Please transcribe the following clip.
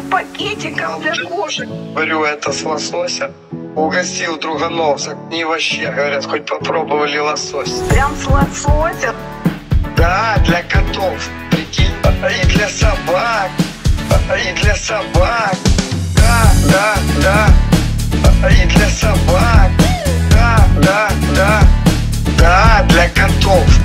пакетиком для кошек. Говорю, это с лосося. Угостил другановцев. И вообще, говорят, хоть попробовали лосось. Прям с лосося. Да, для котов. Прикинь. И для собак. И для собак. Да. И для собак. Да, для котов.